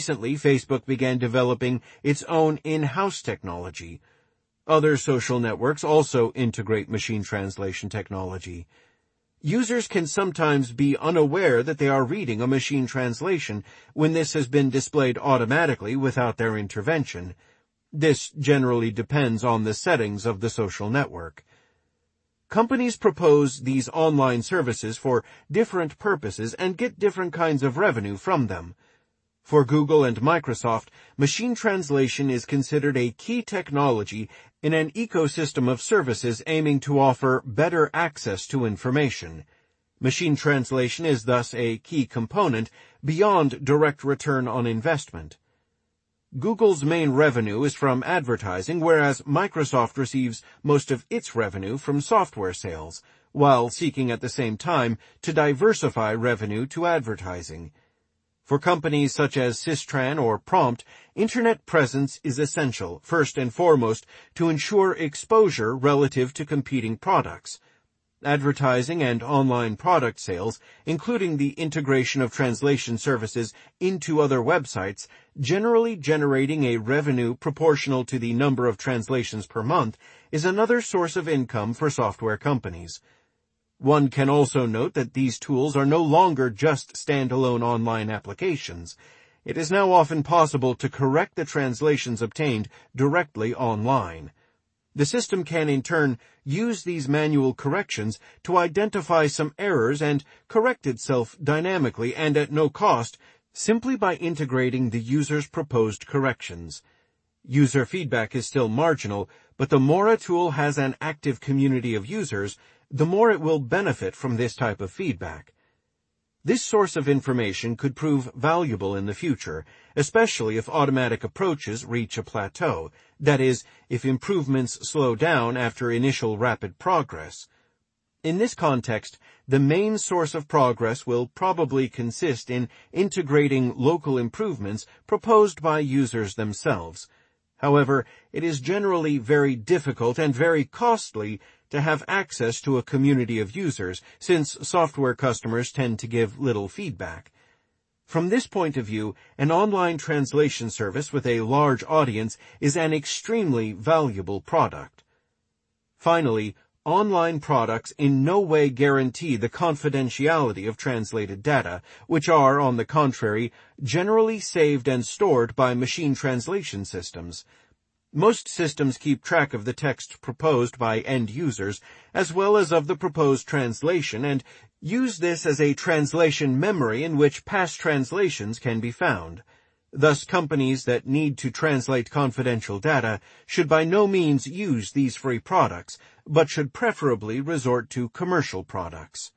recently, Facebook began developing its own in-house technology. Other social networks also integrate machine translation technology. Users can sometimes be unaware that they are reading a machine translation when this has been displayed automatically without their intervention. This generally depends on the settings of the social network. Companies propose these online services for different purposes and get different kinds of revenue from them. For Google and Microsoft, machine translation is considered a key technology in an ecosystem of services aiming to offer better access to information. Machine translation is thus a key component beyond direct return on investment. Google's main revenue is from advertising, whereas Microsoft receives most of its revenue from software sales, while seeking at the same time to diversify revenue to advertising. For companies such as Systran or Prompt, Internet presence is essential, first and foremost, to ensure exposure relative to competing products. Advertising and online product sales, including the integration of translation services into other websites, generally generating a revenue proportional to the number of translations per month, is another source of income for software companies. One can also note that these tools are no longer just standalone online applications. It is now often possible to correct the translations obtained directly online. The system can in turn use these manual corrections to identify some errors and correct itself dynamically and at no cost, simply by integrating the user's proposed corrections. User feedback is still marginal, but the more a tool has an active community of users, the more it will benefit from this type of feedback. This source of information could prove valuable in the future, especially if automatic approaches reach a plateau, that is, if improvements slow down after initial rapid progress. In this context, the main source of progress will probably consist in integrating local improvements proposed by users themselves. However, it is generally very difficult and very costly to have access to a community of users, since software customers tend to give little feedback. From this point of view, an online translation service with a large audience is an extremely valuable product. Finally, online products in no way guarantee the confidentiality of translated data, which are, on the contrary, generally saved and stored by machine translation systems. Most systems keep track of the text proposed by end users, as well as of the proposed translation, and use this as a translation memory in which past translations can be found. Thus, companies that need to translate confidential data should by no means use these free products, but should preferably resort to commercial products.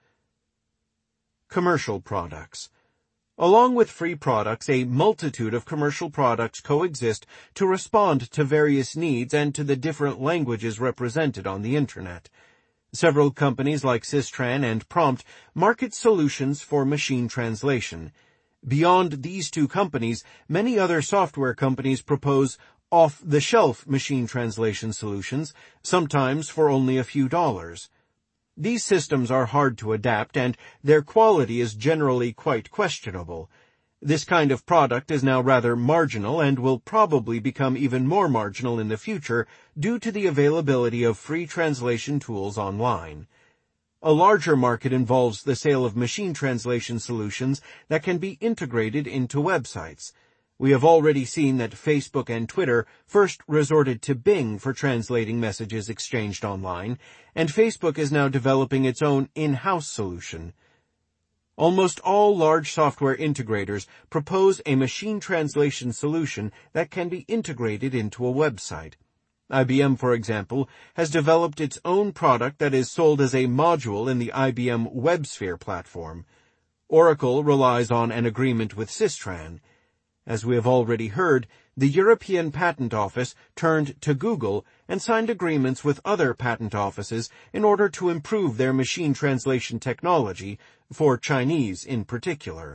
Commercial products. Along with free products, a multitude of commercial products coexist to respond to various needs and to the different languages represented on the Internet. Several companies like Systran and Prompt market solutions for machine translation. Beyond these two companies, many other software companies propose off-the-shelf machine translation solutions, sometimes for only a few dollars. These systems are hard to adapt, and their quality is generally quite questionable. This kind of product is now rather marginal and will probably become even more marginal in the future due to the availability of free translation tools online. A larger market involves the sale of machine translation solutions that can be integrated into websites. We have already seen that Facebook and Twitter first resorted to Bing for translating messages exchanged online, and Facebook is now developing its own in-house solution. Almost all large software integrators propose a machine translation solution that can be integrated into a website. IBM, for example, has developed its own product that is sold as a module in the IBM WebSphere platform. Oracle relies on an agreement with Systran. As we have already heard, the European Patent Office turned to Google and signed agreements with other patent offices in order to improve their machine translation technology, for Chinese in particular.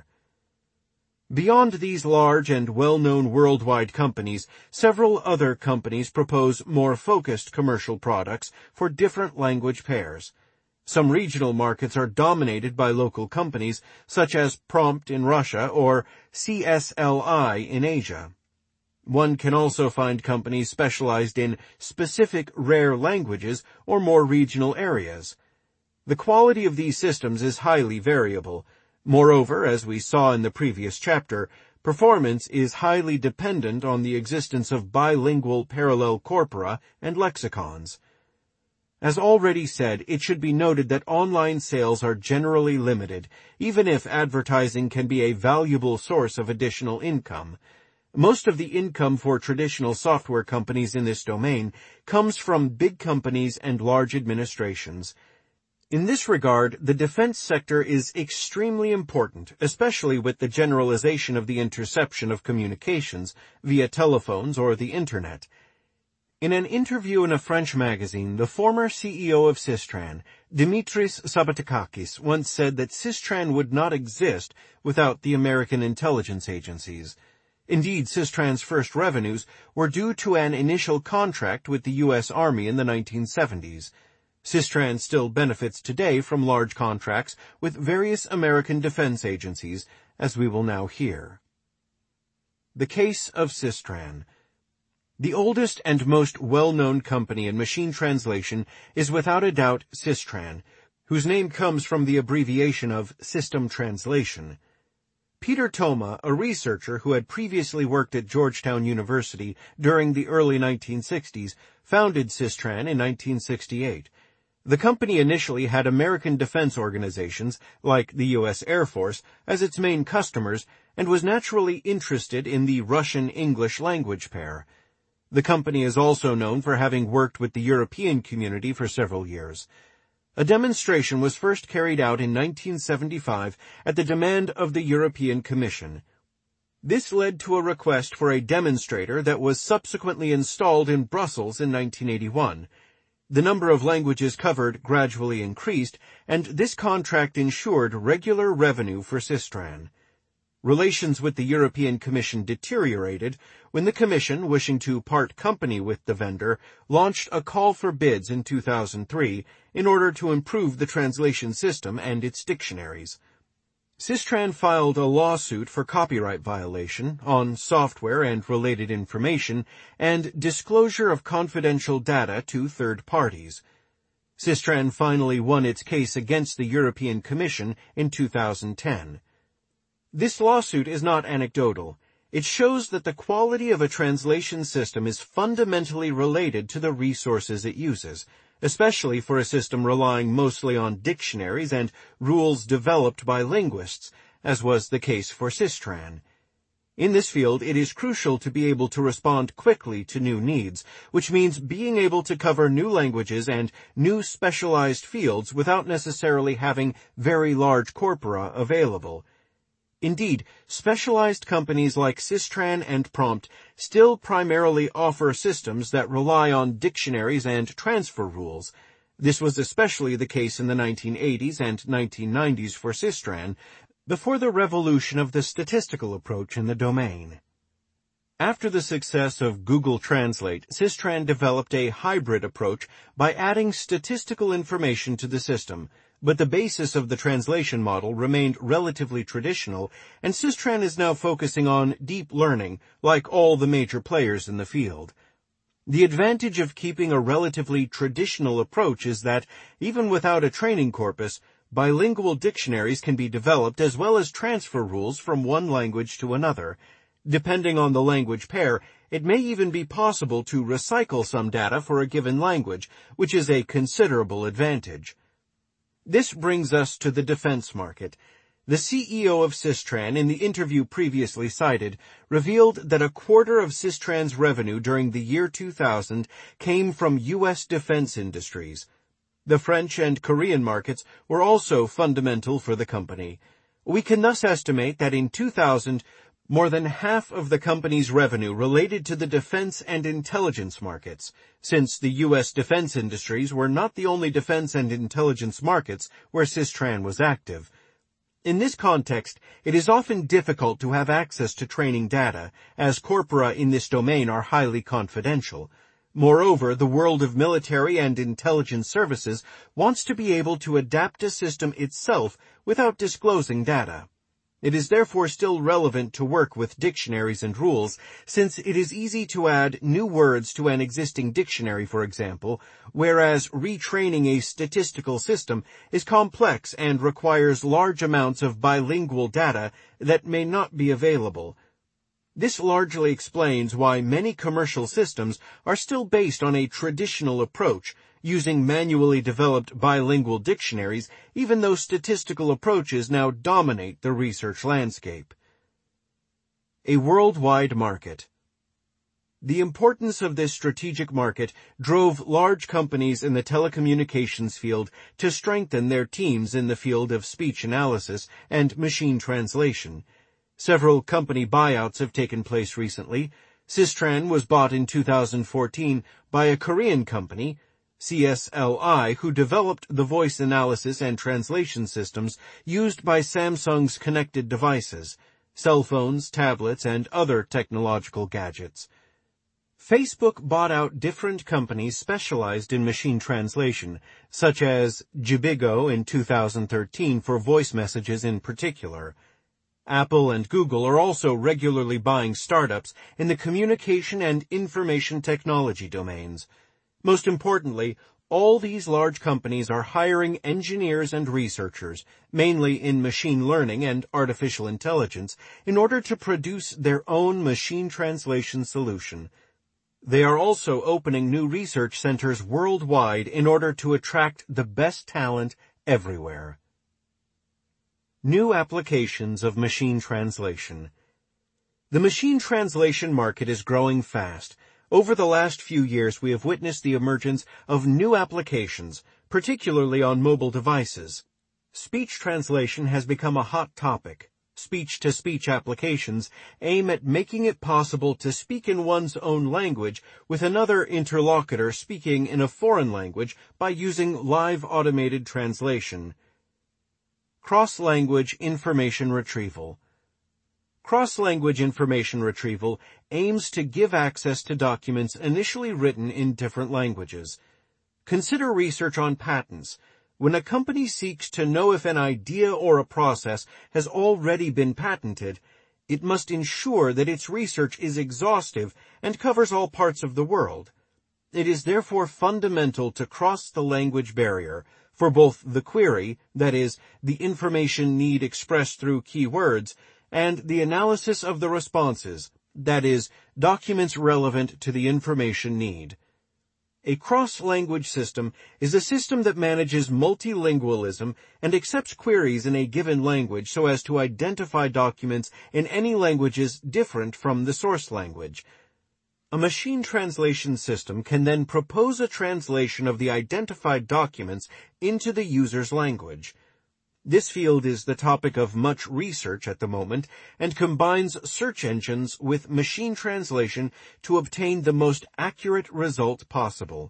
Beyond these large and well-known worldwide companies, several other companies propose more focused commercial products for different language pairs. Some regional markets are dominated by local companies, such as Prompt in Russia or CSLI in Asia. One can also find companies specialized in specific rare languages or more regional areas. The quality of these systems is highly variable. Moreover, as we saw in the previous chapter, performance is highly dependent on the existence of bilingual parallel corpora and lexicons. As already said, it should be noted that online sales are generally limited, even if advertising can be a valuable source of additional income. Most of the income for traditional software companies in this domain comes from big companies and large administrations. In this regard, the defense sector is extremely important, especially with the generalization of the interception of communications via telephones or the Internet. In an interview in a French magazine, the former CEO of Systran, Dimitris Sabatakakis, once said that Systran would not exist without the American intelligence agencies. Indeed, Systran's first revenues were due to an initial contract with the U.S. Army in the 1970s. Systran still benefits today from large contracts with various American defense agencies, as we will now hear. The case of Systran. The oldest and most well-known company in machine translation is without a doubt Systran, whose name comes from the abbreviation of System Translation. Peter Thoma, a researcher who had previously worked at Georgetown University during the early 1960s, founded Systran in 1968. The company initially had American defense organizations, like the U.S. Air Force, as its main customers, and was naturally interested in the Russian-English language pair. The company is also known for having worked with the European community for several years. A demonstration was first carried out in 1975 at the demand of the European Commission. This led to a request for a demonstrator that was subsequently installed in Brussels in 1981. The number of languages covered gradually increased, and this contract ensured regular revenue for Systran. Relations with the European Commission deteriorated when the Commission, wishing to part company with the vendor, launched a call for bids in 2003 in order to improve the translation system and its dictionaries. Systran filed a lawsuit for copyright violation on software and related information and disclosure of confidential data to third parties. Systran finally won its case against the European Commission in 2010. This lawsuit is not anecdotal. It shows that the quality of a translation system is fundamentally related to the resources it uses, especially for a system relying mostly on dictionaries and rules developed by linguists, as was the case for Systran. In this field, it is crucial to be able to respond quickly to new needs, which means being able to cover new languages and new specialized fields without necessarily having very large corpora available. Indeed, specialized companies like Systran and Prompt still primarily offer systems that rely on dictionaries and transfer rules. This was especially the case in the 1980s and 1990s for Systran, before the revolution of the statistical approach in the domain. After the success of Google Translate, Systran developed a hybrid approach by adding statistical information to the system, but the basis of the translation model remained relatively traditional, and Systran is now focusing on deep learning, like all the major players in the field. The advantage of keeping a relatively traditional approach is that, even without a training corpus, bilingual dictionaries can be developed as well as transfer rules from one language to another. Depending on the language pair, it may even be possible to recycle some data for a given language, which is a considerable advantage. This brings us to the defense market. The CEO of Systran, in the interview previously cited, revealed that a quarter of Systran's revenue during the year 2000 came from U.S. defense industries. The French and Korean markets were also fundamental for the company. We can thus estimate that in 2000, more than half of the company's revenue related to the defense and intelligence markets, since the U.S. defense industries were not the only defense and intelligence markets where Systran was active. In this context, it is often difficult to have access to training data, as corpora in this domain are highly confidential. Moreover, the world of military and intelligence services wants to be able to adapt a system itself without disclosing data. It is therefore still relevant to work with dictionaries and rules, since it is easy to add new words to an existing dictionary, for example, whereas retraining a statistical system is complex and requires large amounts of bilingual data that may not be available. This largely explains why many commercial systems are still based on a traditional approach, using manually developed bilingual dictionaries, even though statistical approaches now dominate the research landscape. A worldwide market. The importance of this strategic market drove large companies in the telecommunications field to strengthen their teams in the field of speech analysis and machine translation. Several company buyouts have taken place recently. Systran was bought in 2014 by a Korean company, CSLI, who developed the voice analysis and translation systems used by Samsung's connected devices, cell phones, tablets, and other technological gadgets. Facebook bought out different companies specialized in machine translation, such as Jibigo in 2013 for voice messages in particular. Apple and Google are also regularly buying startups in the communication and information technology domains. Most importantly, all these large companies are hiring engineers and researchers, mainly in machine learning and artificial intelligence, in order to produce their own machine translation solution. They are also opening new research centers worldwide in order to attract the best talent everywhere. New applications of machine translation. The machine translation market is growing fast. Over the last few years, we have witnessed the emergence of new applications, particularly on mobile devices. Speech translation has become a hot topic. Speech-to-speech applications aim at making it possible to speak in one's own language with another interlocutor speaking in a foreign language by using live automated translation. Cross-language information retrieval. Cross-language information retrieval aims to give access to documents initially written in different languages. Consider research on patents. When a company seeks to know if an idea or a process has already been patented, it must ensure that its research is exhaustive and covers all parts of the world. It is therefore fundamental to cross the language barrier for both the query, that is, the information need expressed through keywords, and the analysis of the responses, that is, documents relevant to the information need. A cross-language system is a system that manages multilingualism and accepts queries in a given language so as to identify documents in any languages different from the source language. A machine translation system can then propose a translation of the identified documents into the user's language. This field is the topic of much research at the moment and combines search engines with machine translation to obtain the most accurate result possible.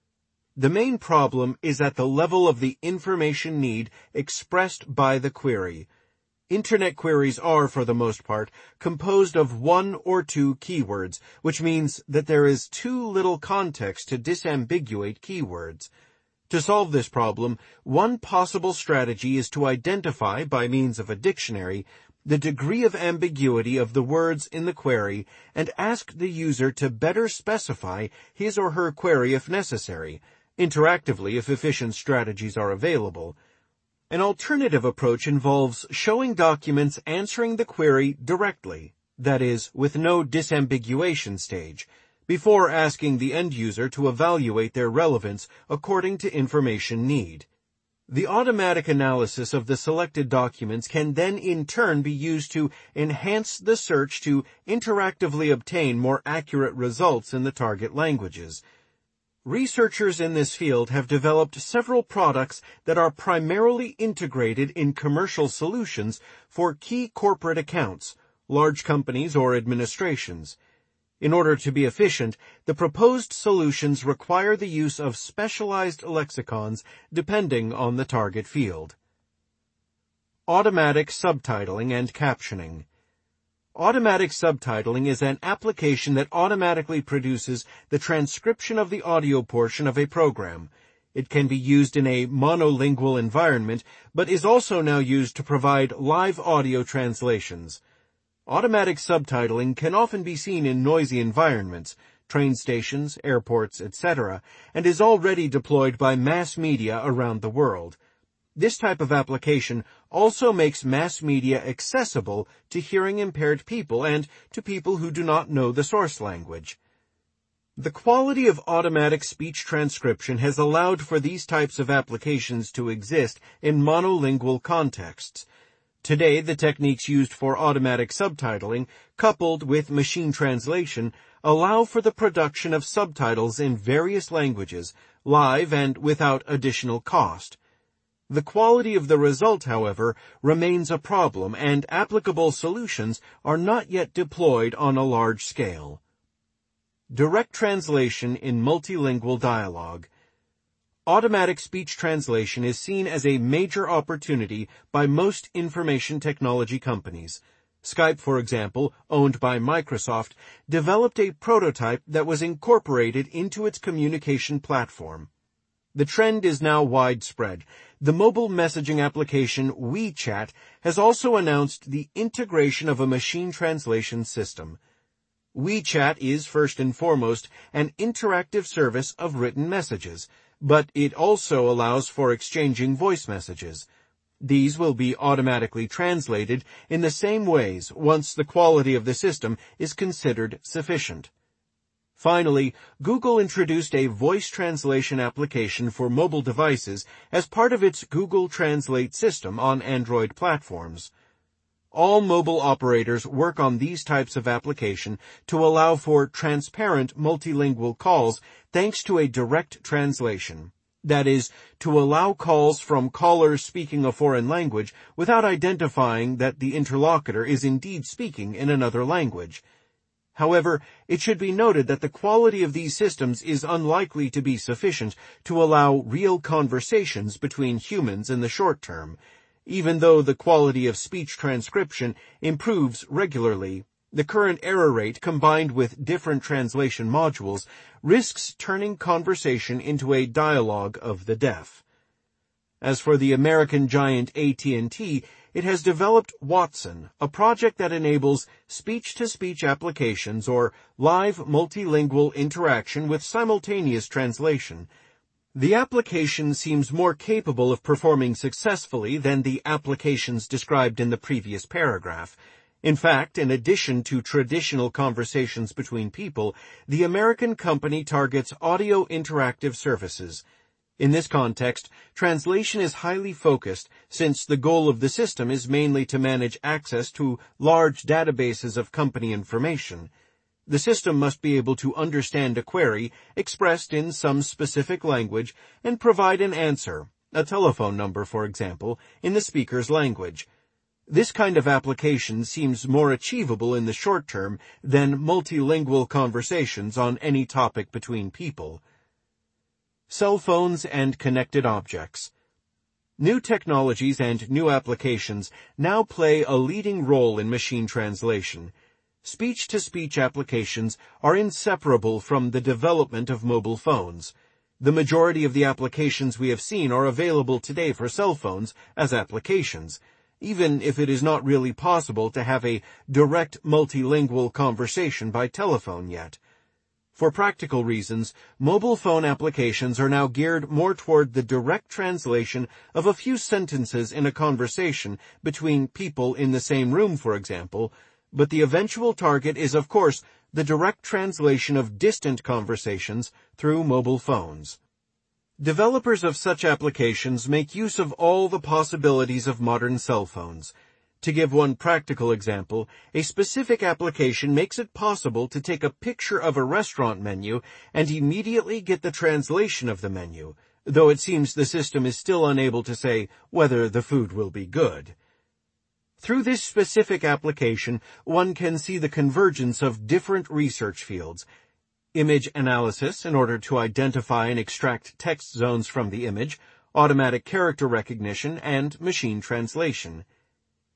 The main problem is at the level of the information need expressed by the query. Internet queries are, for the most part, composed of one or two keywords, which means that there is too little context to disambiguate keywords. To solve this problem, one possible strategy is to identify, by means of a dictionary, the degree of ambiguity of the words in the query and ask the user to better specify his or her query if necessary, interactively if efficient strategies are available. An alternative approach involves showing documents answering the query directly, that is, with no disambiguation stage, before asking the end user to evaluate their relevance according to information need. The automatic analysis of the selected documents can then in turn be used to enhance the search to interactively obtain more accurate results in the target languages. Researchers in this field have developed several products that are primarily integrated in commercial solutions for key corporate accounts, large companies or administrations. In order to be efficient, the proposed solutions require the use of specialized lexicons depending on the target field. Automatic subtitling and captioning. Automatic subtitling is an application that automatically produces the transcription of the audio portion of a program. It can be used in a monolingual environment, but is also now used to provide live audio translations. Automatic subtitling can often be seen in noisy environments, train stations, airports, etc., and is already deployed by mass media around the world. This type of application also makes mass media accessible to hearing-impaired people and to people who do not know the source language. The quality of automatic speech transcription has allowed for these types of applications to exist in monolingual contexts. Today, the techniques used for automatic subtitling, coupled with machine translation, allow for the production of subtitles in various languages, live and without additional cost. The quality of the result, however, remains a problem, and applicable solutions are not yet deployed on a large scale. Direct translation in multilingual dialogue. Automatic speech translation is seen as a major opportunity by most information technology companies. Skype, for example, owned by Microsoft, developed a prototype that was incorporated into its communication platform. The trend is now widespread. The mobile messaging application WeChat has also announced the integration of a machine translation system. WeChat is, first and foremost, an interactive service of written messages, but it also allows for exchanging voice messages. These will be automatically translated in the same ways once the quality of the system is considered sufficient. Finally, Google introduced a voice translation application for mobile devices as part of its Google Translate system on Android platforms. All mobile operators work on these types of application to allow for transparent multilingual calls thanks to a direct translation. That is, to allow calls from callers speaking a foreign language without identifying that the interlocutor is indeed speaking in another language. However, it should be noted that the quality of these systems is unlikely to be sufficient to allow real conversations between humans in the short term. Even though the quality of speech transcription improves regularly, the current error rate combined with different translation modules risks turning conversation into a dialogue of the deaf. As for the American giant AT&T, it has developed Watson, a project that enables speech-to-speech applications or live multilingual interaction with simultaneous translation. The application seems more capable of performing successfully than the applications described in the previous paragraph. In fact, in addition to traditional conversations between people, the American company targets audio interactive services. In this context, translation is highly focused since the goal of the system is mainly to manage access to large databases of company information. The system must be able to understand a query expressed in some specific language and provide an answer, a telephone number, for example, in the speaker's language. This kind of application seems more achievable in the short term than multilingual conversations on any topic between people. Cell phones and connected objects. New technologies and new applications now play a leading role in machine translation. Speech-to-speech applications are inseparable from the development of mobile phones. The majority of the applications we have seen are available today for cell phones as applications, even if it is not really possible to have a direct multilingual conversation by telephone yet. For practical reasons, mobile phone applications are now geared more toward the direct translation of a few sentences in a conversation between people in the same room, for example, but the eventual target is, of course, the direct translation of distant conversations through mobile phones. Developers of such applications make use of all the possibilities of modern cell phones. To give one practical example, a specific application makes it possible to take a picture of a restaurant menu and immediately get the translation of the menu, though it seems the system is still unable to say whether the food will be good. Through this specific application, one can see the convergence of different research fields: image analysis in order to identify and extract text zones from the image, automatic character recognition, and machine translation.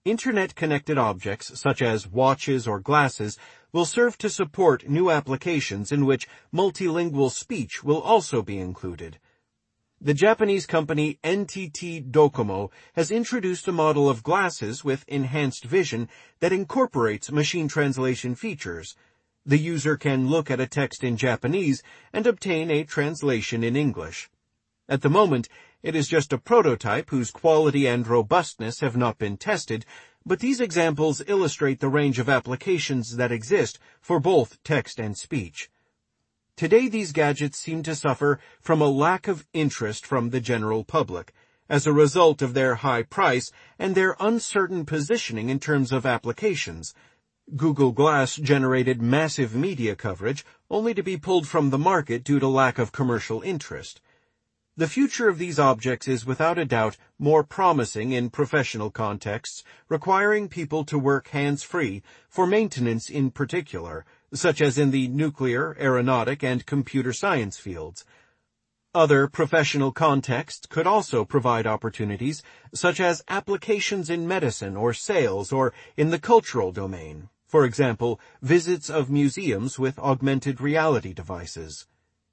Internet-connected objects, such as watches or glasses, will serve to support new applications in which multilingual speech will also be included. The Japanese company NTT Docomo has introduced a model of glasses with enhanced vision that incorporates machine translation features. The user can look at a text in Japanese and obtain a translation in English. At the moment, it is just a prototype whose quality and robustness have not been tested, but these examples illustrate the range of applications that exist for both text and speech. Today, these gadgets seem to suffer from a lack of interest from the general public, as a result of their high price and their uncertain positioning in terms of applications. Google Glass generated massive media coverage, only to be pulled from the market due to lack of commercial interest. The future of these objects is without a doubt more promising in professional contexts, requiring people to work hands-free, for maintenance in particular, such as in the nuclear, aeronautic, and computer science fields. Other professional contexts could also provide opportunities, such as applications in medicine or sales or in the cultural domain, for example, visits of museums with augmented reality devices.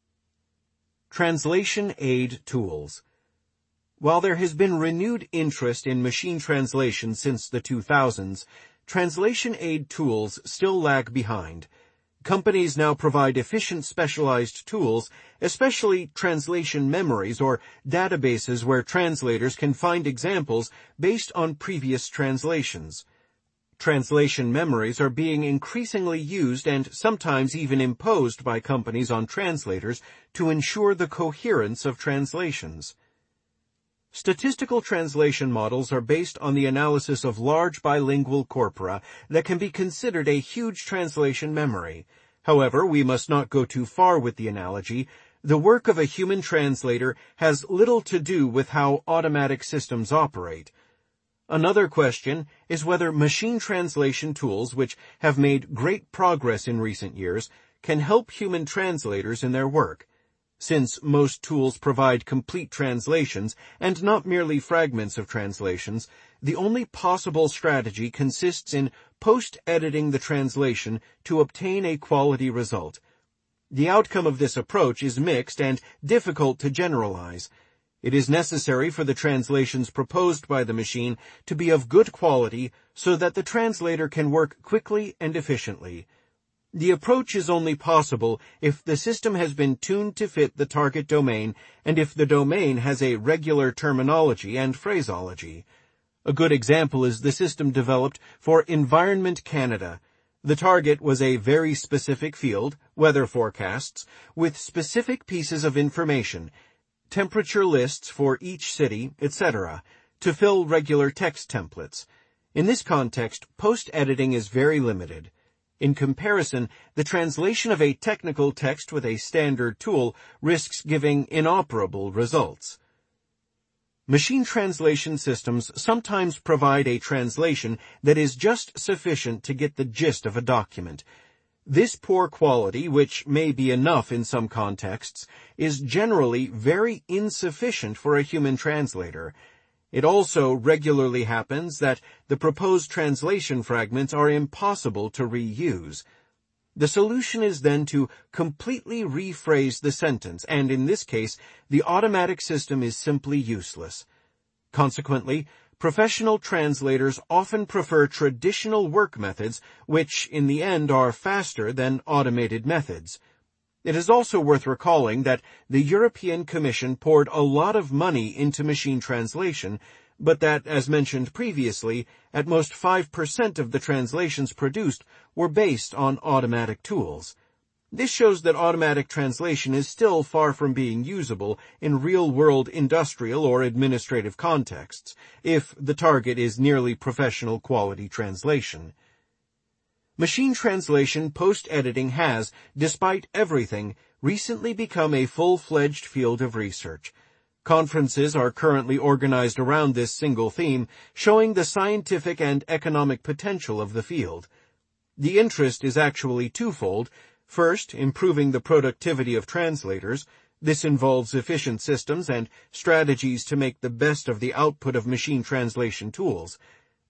Translation aid tools. While there has been renewed interest in machine translation since the 2000s, translation aid tools still lag behind. Companies now provide efficient specialized tools, especially translation memories or databases where translators can find examples based on previous translations. Translation memories are being increasingly used and sometimes even imposed by companies on translators to ensure the coherence of translations. Statistical translation models are based on the analysis of large bilingual corpora that can be considered a huge translation memory. However, we must not go too far with the analogy. The work of a human translator has little to do with how automatic systems operate. Another question is whether machine translation tools, which have made great progress in recent years, can help human translators in their work. Since most tools provide complete translations and not merely fragments of translations, the only possible strategy consists in post-editing the translation to obtain a quality result. The outcome of this approach is mixed and difficult to generalize. It is necessary for the translations proposed by the machine to be of good quality so that the translator can work quickly and efficiently. The approach is only possible if the system has been tuned to fit the target domain and if the domain has a regular terminology and phraseology. A good example is the system developed for Environment Canada. The target was a very specific field, weather forecasts, with specific pieces of information, temperature lists for each city, etc., to fill regular text templates. In this context, post-editing is very limited. In comparison, the translation of a technical text with a standard tool risks giving inoperable results. Machine translation systems sometimes provide a translation that is just sufficient to get the gist of a document. This poor quality, which may be enough in some contexts, is generally very insufficient for a human translator. It also regularly happens that the proposed translation fragments are impossible to reuse. The solution is then to completely rephrase the sentence, and in this case, the automatic system is simply useless. Consequently, professional translators often prefer traditional work methods, which in the end are faster than automated methods. It is also worth recalling that the European Commission poured a lot of money into machine translation, but that, as mentioned previously, at most 5% of the translations produced were based on automatic tools. This shows that automatic translation is still far from being usable in real-world industrial or administrative contexts, if the target is nearly professional quality translation. Machine translation post-editing has, despite everything, recently become a full-fledged field of research. Conferences are currently organized around this single theme, showing the scientific and economic potential of the field. The interest is actually twofold. First, improving the productivity of translators. This involves efficient systems and strategies to make the best of the output of machine translation tools.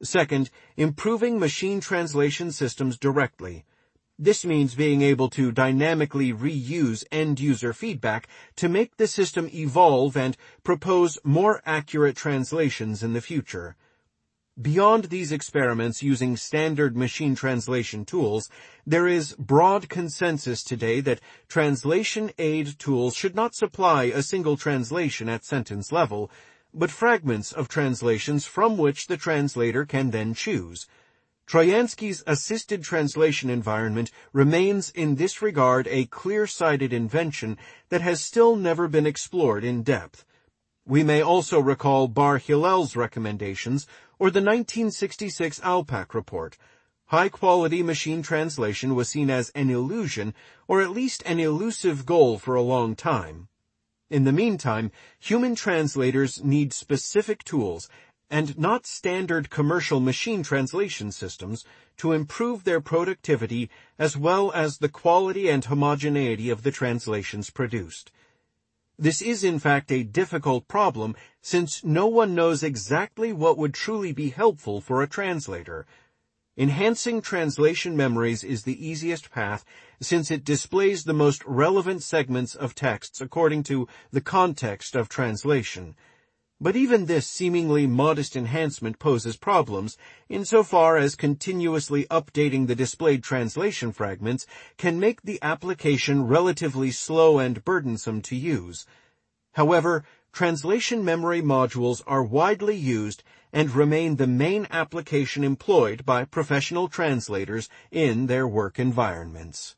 Second, improving machine translation systems directly. This means being able to dynamically reuse end-user feedback to make the system evolve and propose more accurate translations in the future. Beyond these experiments using standard machine translation tools, there is broad consensus today that translation aid tools should not supply a single translation at sentence level, but fragments of translations from which the translator can then choose. Troyansky's assisted translation environment remains in this regard a clear-sighted invention that has still never been explored in depth. We may also recall Bar Hillel's recommendations or the 1966 Alpac report. High-quality machine translation was seen as an illusion, or at least an elusive goal for a long time. In the meantime, human translators need specific tools, and not standard commercial machine translation systems, to improve their productivity as well as the quality and homogeneity of the translations produced. This is in fact a difficult problem, since no one knows exactly what would truly be helpful for a translator. Enhancing translation memories is the easiest path, since it displays the most relevant segments of texts according to the context of translation. But even this seemingly modest enhancement poses problems, insofar as continuously updating the displayed translation fragments can make the application relatively slow and burdensome to use. However, translation memory modules are widely used and remain the main application employed by professional translators in their work environments.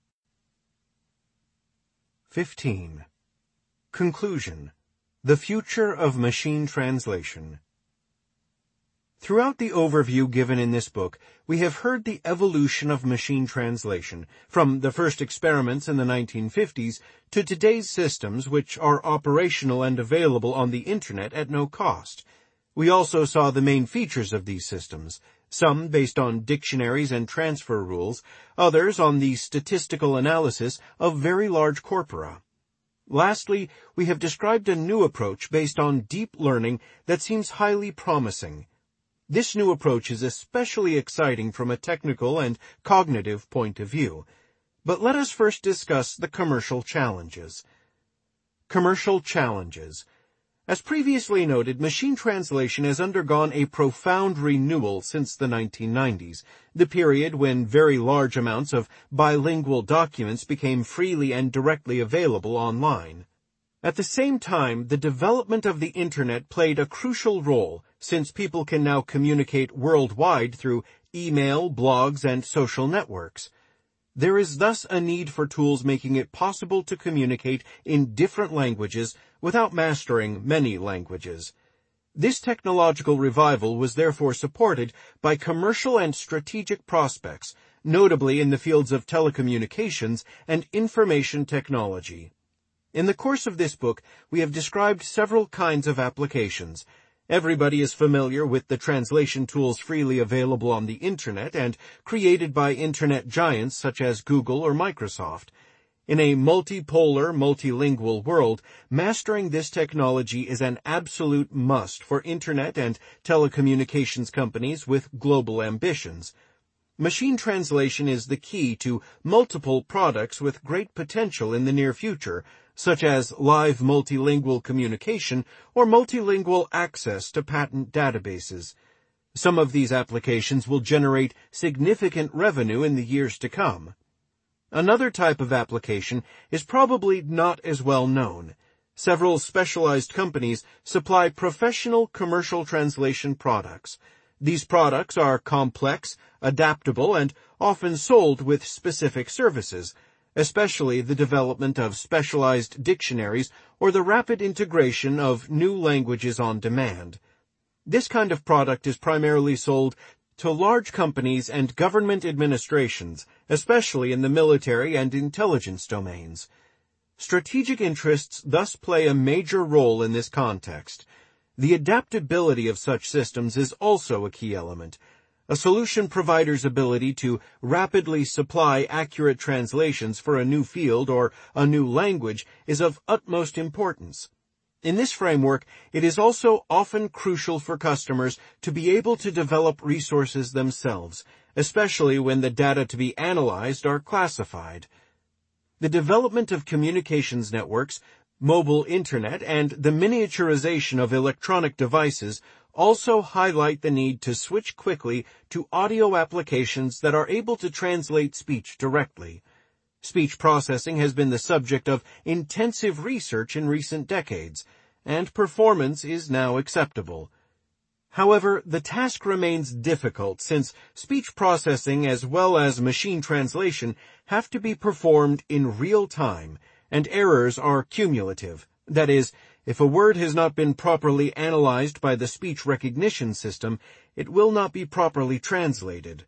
15. Conclusion. The future of machine translation. Throughout the overview given in this book, we have heard the evolution of machine translation, from the first experiments in the 1950s to today's systems which are operational and available on the Internet at no cost. We also saw the main features of these systems, some based on dictionaries and transfer rules, others on the statistical analysis of very large corpora. Lastly, we have described a new approach based on deep learning that seems highly promising. This new approach is especially exciting from a technical and cognitive point of view. But let us first discuss the commercial challenges. Commercial challenges. As previously noted, machine translation has undergone a profound renewal since the 1990s, the period when very large amounts of bilingual documents became freely and directly available online. At the same time, the development of the Internet played a crucial role, since people can now communicate worldwide through email, blogs, and social networks. There is thus a need for tools making it possible to communicate in different languages without mastering many languages. This technological revival was therefore supported by commercial and strategic prospects, notably in the fields of telecommunications and information technology. In the course of this book, we have described several kinds of applications. Everybody is familiar with the translation tools freely available on the Internet and created by Internet giants such as Google or Microsoft. In a multipolar, multilingual world, mastering this technology is an absolute must for Internet and telecommunications companies with global ambitions. Machine translation is the key to multiple products with great potential in the near future, such as live multilingual communication or multilingual access to patent databases. Some of these applications will generate significant revenue in the years to come. Another type of application is probably not as well known. Several specialized companies supply professional commercial translation products. These products are complex, adaptable, and often sold with specific services, especially the development of specialized dictionaries or the rapid integration of new languages on demand. This kind of product is primarily sold to large companies and government administrations, especially in the military and intelligence domains. Strategic interests thus play a major role in this context. The adaptability of such systems is also a key element. A solution provider's ability to rapidly supply accurate translations for a new field or a new language is of utmost importance. In this framework, it is also often crucial for customers to be able to develop resources themselves, especially when the data to be analyzed are classified. The development of communications networks, mobile internet, and the miniaturization of electronic devices also highlight the need to switch quickly to audio applications that are able to translate speech directly. Speech processing has been the subject of intensive research in recent decades, and performance is now acceptable. However, the task remains difficult since speech processing as well as machine translation have to be performed in real time, and errors are cumulative. That is, if a word has not been properly analyzed by the speech recognition system, it will not be properly translated.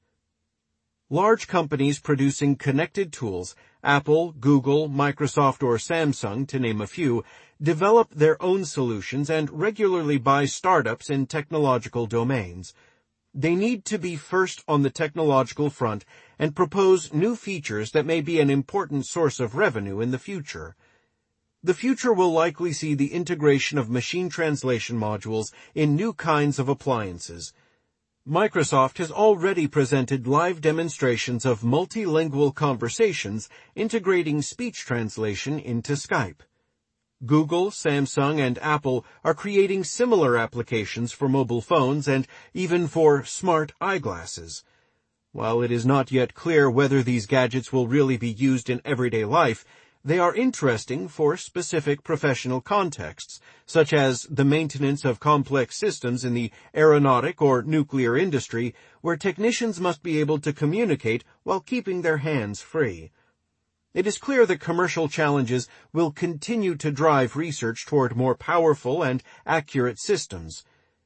Large companies producing connected tools, Apple, Google, Microsoft, or Samsung, to name a few, develop their own solutions and regularly buy startups in technological domains. They need to be first on the technological front and propose new features that may be an important source of revenue in the future. The future will likely see the integration of machine translation modules in new kinds of appliances. Microsoft has already presented live demonstrations of multilingual conversations integrating speech translation into Skype. Google, Samsung, and Apple are creating similar applications for mobile phones and even for smart eyeglasses. While it is not yet clear whether these gadgets will really be used in everyday life, they are interesting for specific professional contexts, such as the maintenance of complex systems in the aeronautic or nuclear industry, where technicians must be able to communicate while keeping their hands free. It is clear that commercial challenges will continue to drive research toward more powerful and accurate systems.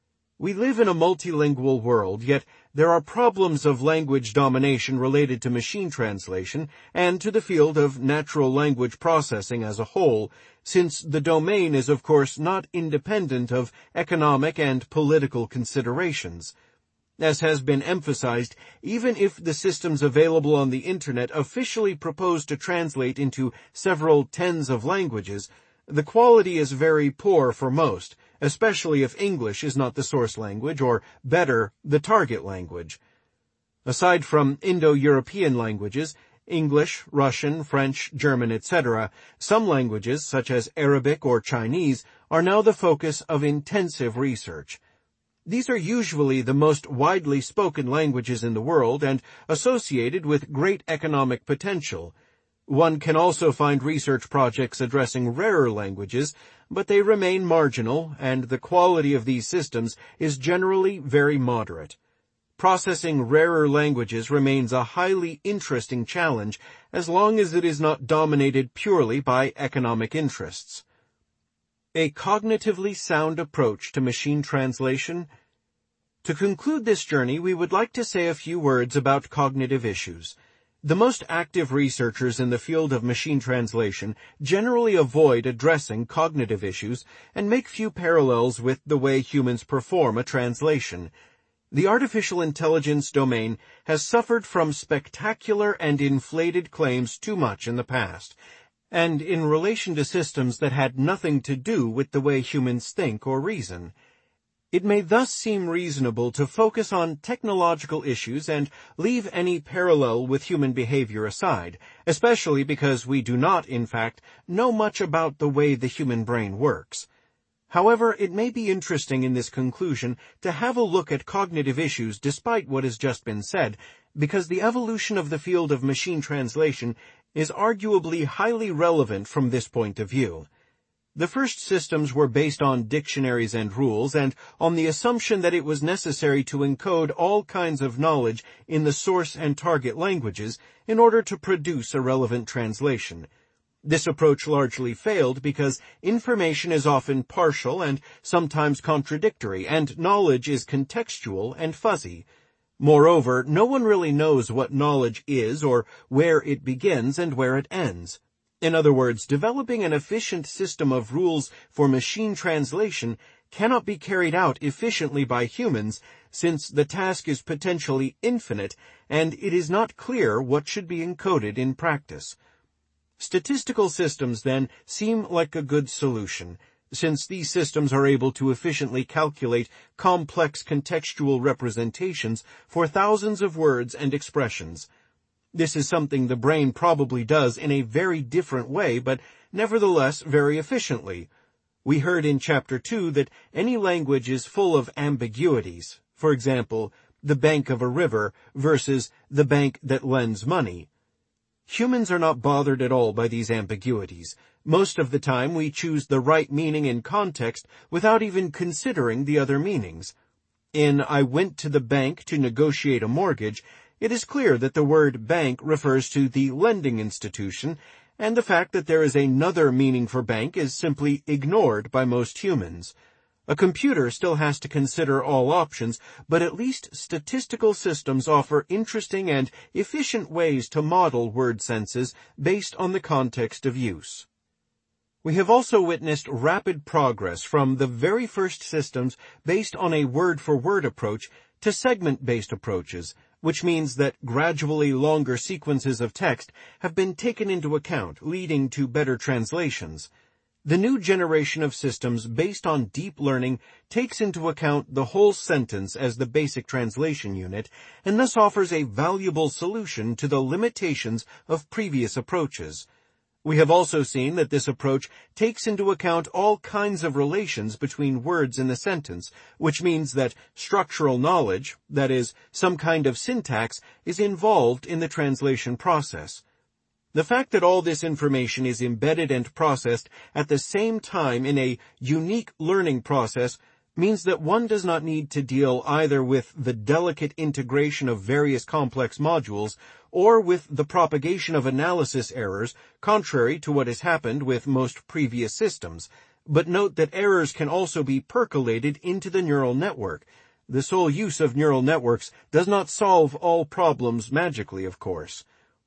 We live in a multilingual world, yet there are problems of language domination related to machine translation and to the field of natural language processing as a whole, since the domain is of course not independent of economic and political considerations. As has been emphasized, even if the systems available on the Internet officially propose to translate into several tens of languages, the quality is very poor for most, especially if English is not the source language or, better, the target language. Aside from Indo-European languages, English, Russian, French, German, etc., some languages, such as Arabic or Chinese, are now the focus of intensive research. These are usually the most widely spoken languages in the world and associated with great economic potential. One can also find research projects addressing rarer languages, but they remain marginal, and the quality of these systems is generally very moderate. Processing rarer languages remains a highly interesting challenge as long as it is not dominated purely by economic interests. A cognitively sound approach to machine translation. To conclude this journey, we would like to say a few words about cognitive issues. The most active researchers in the field of machine translation generally avoid addressing cognitive issues and make few parallels with the way humans perform a translation. The artificial intelligence domain has suffered from spectacular and inflated claims too much in the past, and in relation to systems that had nothing to do with the way humans think or reason. It may thus seem reasonable to focus on technological issues and leave any parallel with human behavior aside, especially because we do not, in fact, know much about the way the human brain works. However, it may be interesting in this conclusion to have a look at cognitive issues despite what has just been said, because the evolution of the field of machine translation is arguably highly relevant from this point of view. The first systems were based on dictionaries and rules and on the assumption that it was necessary to encode all kinds of knowledge in the source and target languages in order to produce a relevant translation. This approach largely failed because information is often partial and sometimes contradictory, and knowledge is contextual and fuzzy. Moreover, no one really knows what knowledge is or where it begins and where it ends. In other words, developing an efficient system of rules for machine translation cannot be carried out efficiently by humans, since the task is potentially infinite and it is not clear what should be encoded in practice. Statistical systems, then, seem like a good solution. since these systems are able to efficiently calculate complex contextual representations for thousands of words and expressions. This is something the brain probably does in a very different way, but nevertheless very efficiently. We heard in Chapter 2 that any language is full of ambiguities. For example, the bank of a river versus the bank that lends money. Humans are not bothered at all by these ambiguities. Most of the time we choose the right meaning in context without even considering the other meanings. In I went to the bank to negotiate a mortgage, it is clear that the word bank refers to the lending institution, and the fact that there is another meaning for bank is simply ignored by most humans. A computer still has to consider all options, but at least statistical systems offer interesting and efficient ways to model word senses based on the context of use. We have also witnessed rapid progress from the very first systems based on a word-for-word approach to segment-based approaches, which means that gradually longer sequences of text have been taken into account, leading to better translations. The new generation of systems based on deep learning takes into account the whole sentence as the basic translation unit, and thus offers a valuable solution to the limitations of previous approaches. We have also seen that this approach takes into account all kinds of relations between words in the sentence, which means that structural knowledge, that is, some kind of syntax, is involved in the translation process. The fact that all this information is embedded and processed at the same time in a unique learning process means that one does not need to deal either with the delicate integration of various complex modules or with the propagation of analysis errors, contrary to what has happened with most previous systems. But note that errors can also be percolated into the neural network. The sole use of neural networks does not solve all problems magically, of course.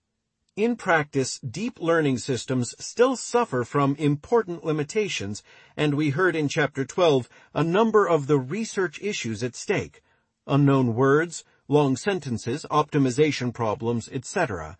In practice, deep learning systems still suffer from important limitations, and we heard in Chapter 12 a number of the research issues at stake: unknown words, long sentences, optimization problems, etc.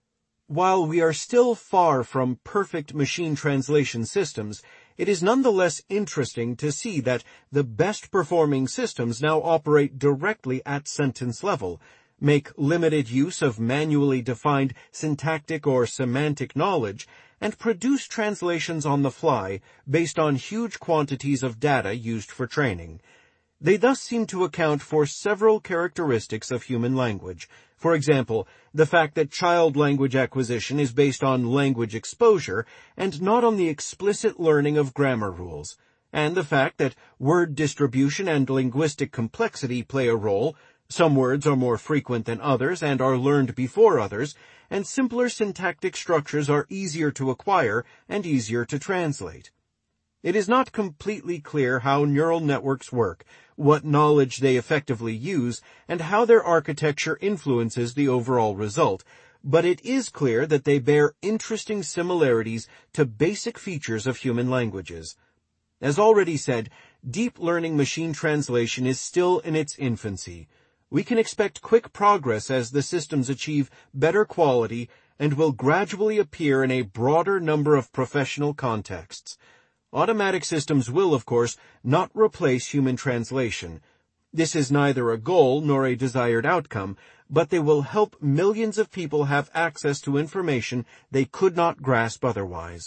While we are still far from perfect machine translation systems, it is nonetheless interesting to see that the best-performing systems now operate directly at sentence level, make limited use of manually defined syntactic or semantic knowledge, and produce translations on the fly based on huge quantities of data used for training. They thus seem to account for several characteristics of human language. For example, the fact that child language acquisition is based on language exposure and not on the explicit learning of grammar rules, and the fact that word distribution and linguistic complexity play a role. Some words are more frequent than others and are learned before others, and simpler syntactic structures are easier to acquire and easier to translate. It is not completely clear how neural networks work, what knowledge they effectively use, and how their architecture influences the overall result, but it is clear that they bear interesting similarities to basic features of human languages. As already said, deep learning machine translation is still in its infancy. We can expect quick progress as the systems achieve better quality and will gradually appear in a broader number of professional contexts. Automatic systems will, of course, not replace human translation. This is neither a goal nor a desired outcome, but they will help millions of people have access to information they could not grasp otherwise.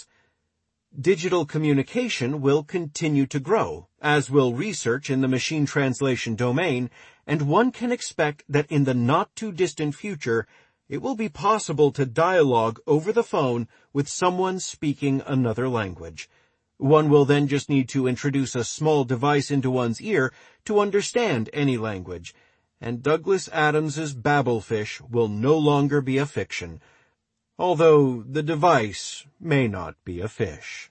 Digital communication will continue to grow, as will research in the machine translation domain, and one can expect that in the not-too-distant future, it will be possible to dialogue over the phone with someone speaking another language. One will then just need to introduce a small device into one's ear to understand any language, and Douglas Adams's Babelfish will no longer be a fiction, although the device may not be a fish.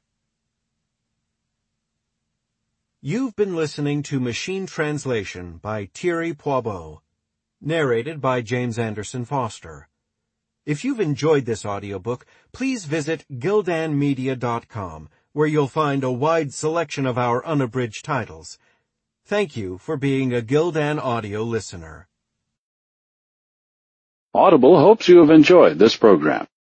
You've been listening to Machine Translation by Thierry Poibeau, narrated by James Anderson Foster. If you've enjoyed this audiobook, please visit gildanmedia.com, where you'll find a wide selection of our unabridged titles. Thank you for being a Gildan Audio listener. Audible hopes you have enjoyed this program.